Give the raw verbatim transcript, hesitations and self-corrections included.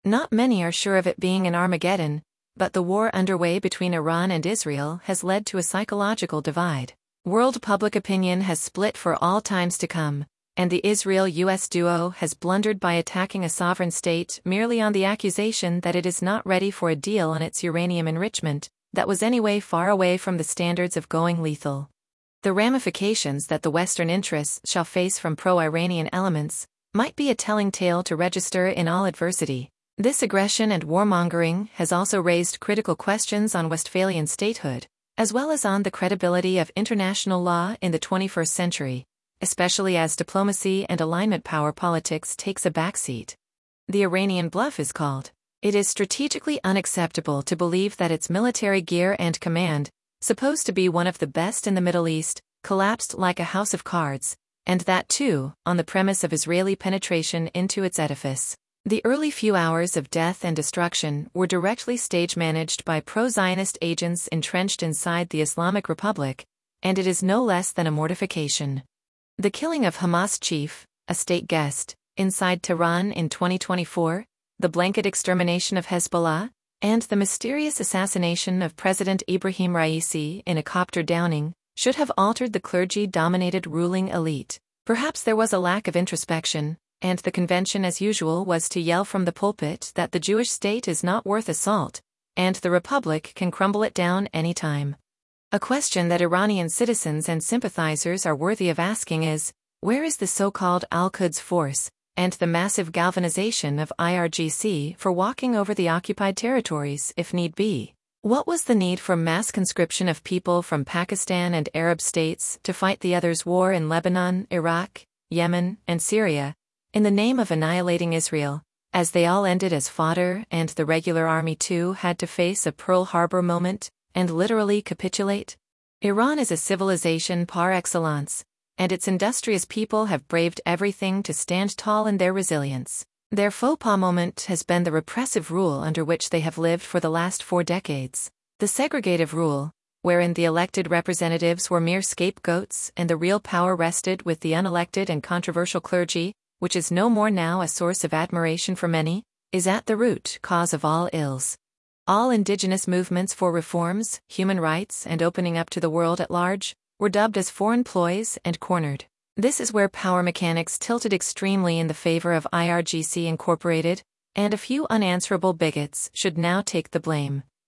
Not many are sure of it being an Armageddon, but the war underway between Iran and Israel has led to a psychological divide. World public opinion has split for all times to come, and the Israel-U S duo has blundered by attacking a sovereign state merely on the accusation that it is not ready for a deal on its uranium enrichment, that was anyway far away from the standards of going lethal. The ramifications that the Western interests shall face from pro-Iranian elements might be a telling tale to register in all adversity. This aggression and warmongering has also raised critical questions on Westphalian statehood, as well as on the credibility of international law in the twenty-first century, especially as diplomacy and alignment power politics takes a backseat. The Iranian bluff is called. It is strategically unacceptable to believe that its military gear and command, supposed to be one of the best in the Middle East, collapsed like a house of cards, and that too, on the premise of Israeli penetration into its edifice. The early few hours of death and destruction were directly stage-managed by pro-Zionist agents entrenched inside the Islamic Republic, and it is no less than a mortification. The killing of Hamas chief, a state guest, inside Tehran in twenty twenty-four, the blanket extermination of Hezbollah, and the mysterious assassination of President Ibrahim Raisi in a copter downing, should have altered the clergy-dominated ruling elite. Perhaps there was a lack of introspection, and the convention as usual was to yell from the pulpit that the Jewish state is not worth assault, and the Republic can crumble it down any time. A question that Iranian citizens and sympathizers are worthy of asking is, where is the so-called Al-Quds force, and the massive galvanization of I R G C for walking over the occupied territories if need be? What was the need for mass conscription of people from Pakistan and Arab states to fight the others' war in Lebanon, Iraq, Yemen, and Syria, in the name of annihilating Israel, as they all ended as fodder and the regular army too had to face a Pearl Harbor moment and literally capitulate? Iran is a civilization par excellence, and its industrious people have braved everything to stand tall in their resilience. Their faux pas moment has been the repressive rule under which they have lived for the last four decades. The segregative rule, wherein the elected representatives were mere scapegoats and the real power rested with the unelected and controversial clergy, which is no more now a source of admiration for many, is at the root cause of all ills. All indigenous movements for reforms, human rights, and opening up to the world at large were dubbed as foreign ploys and cornered. This is where power mechanics tilted extremely in the favor of I R G C Incorporated, and a few unanswerable bigots should now take the blame.